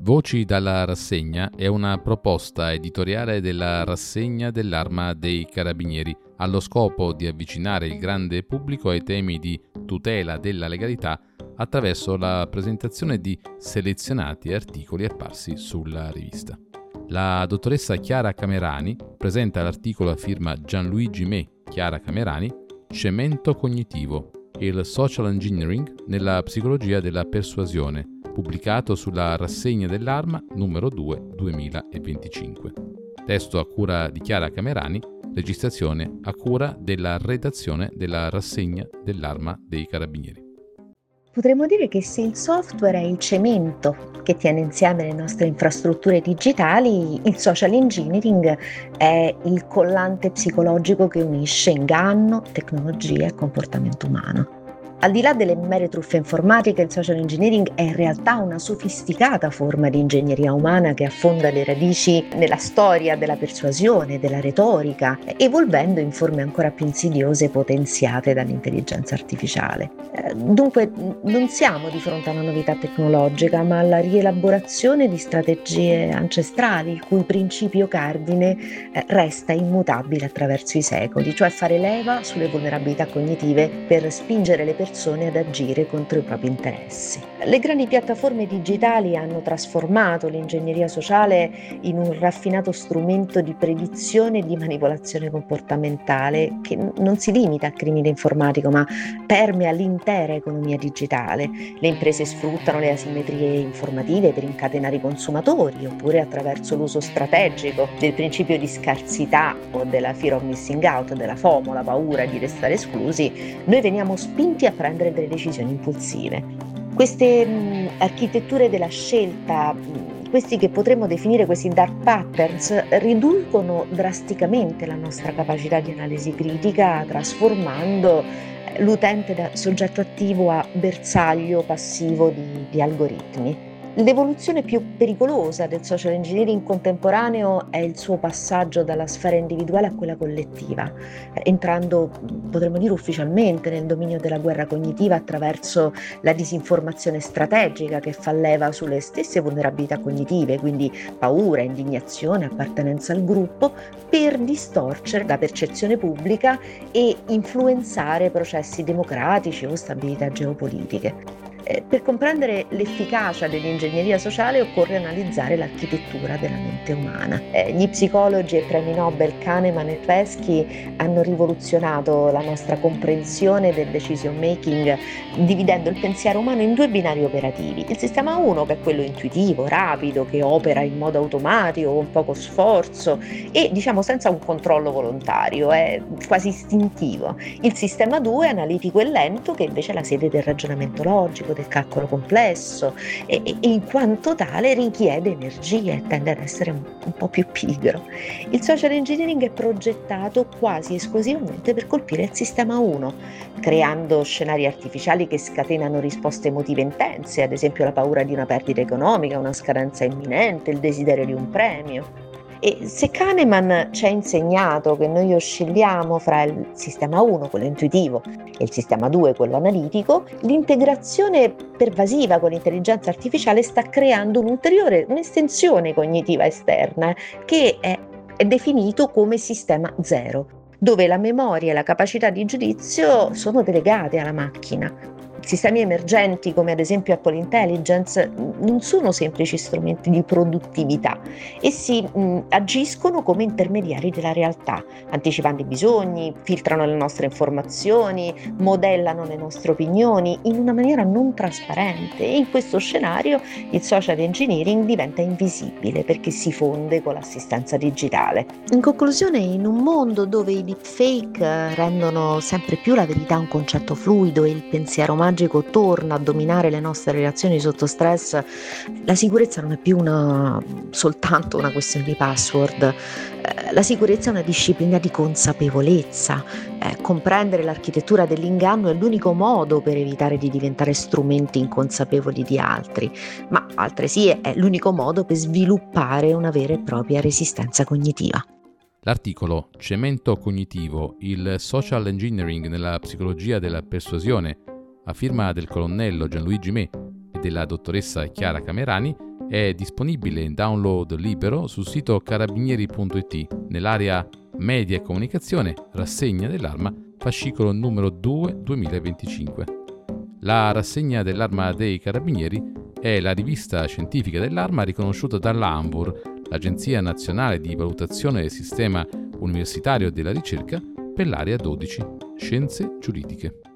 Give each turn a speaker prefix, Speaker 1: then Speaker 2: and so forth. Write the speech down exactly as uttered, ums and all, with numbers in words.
Speaker 1: Voci dalla rassegna è una proposta editoriale della rassegna dell'Arma dei Carabinieri, allo scopo di avvicinare il grande pubblico ai temi di tutela della legalità attraverso la presentazione di selezionati articoli apparsi sulla rivista. La dottoressa Chiara Camerani presenta l'articolo a firma Gianluigi Me, Chiara Camerani, Cemento cognitivo, il social engineering nella psicologia della persuasione, pubblicato sulla rassegna dell'Arma numero due duemilaventicinque. Testo a cura di Chiara Camerani, registrazione a cura della redazione della rassegna dell'Arma dei Carabinieri.
Speaker 2: Potremmo dire che se il software è il cemento che tiene insieme le nostre infrastrutture digitali, il social engineering è il collante psicologico che unisce inganno, tecnologia e comportamento umano. Al di là delle mere truffe informatiche, il social engineering è in realtà una sofisticata forma di ingegneria umana che affonda le radici nella storia della persuasione, della retorica, evolvendo in forme ancora più insidiose potenziate dall'intelligenza artificiale. Dunque non siamo di fronte a una novità tecnologica, ma alla rielaborazione di strategie ancestrali, il cui principio cardine resta immutabile attraverso i secoli, cioè fare leva sulle vulnerabilità cognitive per spingere le persone persone ad agire contro i propri interessi. Le grandi piattaforme digitali hanno trasformato l'ingegneria sociale in un raffinato strumento di predizione e di manipolazione comportamentale che non si limita al crimine informatico, ma permea l'intera economia digitale. Le imprese sfruttano le asimmetrie informative per incatenare i consumatori, oppure attraverso l'uso strategico del principio di scarsità o della fear of missing out, della FOMO, la paura di restare esclusi, noi veniamo spinti a prendere delle decisioni impulsive. Queste mh, architetture della scelta, mh, questi che potremmo definire questi dark patterns, riducono drasticamente la nostra capacità di analisi critica, trasformando l'utente da soggetto attivo a bersaglio passivo di, di algoritmi. L'evoluzione più pericolosa del social engineering contemporaneo è il suo passaggio dalla sfera individuale a quella collettiva, entrando, potremmo dire ufficialmente, nel dominio della guerra cognitiva attraverso la disinformazione strategica che fa leva sulle stesse vulnerabilità cognitive, quindi paura, indignazione, appartenenza al gruppo, per distorcere la percezione pubblica e influenzare processi democratici o stabilità geopolitiche. Per comprendere l'efficacia dell'ingegneria sociale occorre analizzare l'architettura della mente umana. Eh, gli psicologi e premi Nobel Kahneman e Tversky hanno rivoluzionato la nostra comprensione del decision making, dividendo il pensiero umano in due binari operativi. Il sistema uno, che è quello intuitivo, rapido, che opera in modo automatico, con poco sforzo e diciamo senza un controllo volontario, è quasi istintivo. Il sistema due, analitico e lento, che invece è la sede del ragionamento logico, del calcolo complesso e, e in quanto tale richiede energia e tende ad essere un, un po' più pigro. Il social engineering è progettato quasi esclusivamente per colpire il sistema uno, creando scenari artificiali che scatenano risposte emotive intense, ad esempio la paura di una perdita economica, una scadenza imminente, il desiderio di un premio. E se Kahneman ci ha insegnato che noi oscilliamo fra il sistema uno, quello intuitivo, e il sistema due, quello analitico, l'integrazione pervasiva con l'intelligenza artificiale sta creando un'ulteriore, un'estensione cognitiva esterna che è, è definito come sistema zero, dove la memoria e la capacità di giudizio sono delegate alla macchina. Sistemi emergenti come ad esempio Apple Intelligence non sono semplici strumenti di produttività, essi mh, agiscono come intermediari della realtà, anticipando i bisogni, filtrano le nostre informazioni, modellano le nostre opinioni in una maniera non trasparente e in questo scenario il social engineering diventa invisibile perché si fonde con l'assistenza digitale. In conclusione, in un mondo dove i deepfake rendono sempre più la verità un concetto fluido e il pensiero magico torna a dominare le nostre relazioni sotto stress, la sicurezza non è più una, soltanto una questione di password. Eh, la sicurezza è una disciplina di consapevolezza. Eh, comprendere l'architettura dell'inganno è l'unico modo per evitare di diventare strumenti inconsapevoli di altri, ma altresì è l'unico modo per sviluppare una vera e propria resistenza cognitiva.
Speaker 1: L'articolo Cemento cognitivo, il social engineering nella psicologia della persuasione, a firma del colonnello Gianluigi Me e della dottoressa Chiara Camerani, È disponibile in download libero sul sito carabinieri punto it nell'area Media e Comunicazione, rassegna dell'Arma, fascicolo numero due duemilaventicinque. La rassegna dell'Arma dei Carabinieri è la rivista scientifica dell'Arma riconosciuta dall'ANVUR, l'Agenzia Nazionale di Valutazione del Sistema Universitario della Ricerca, per l'area dodici, Scienze Giuridiche.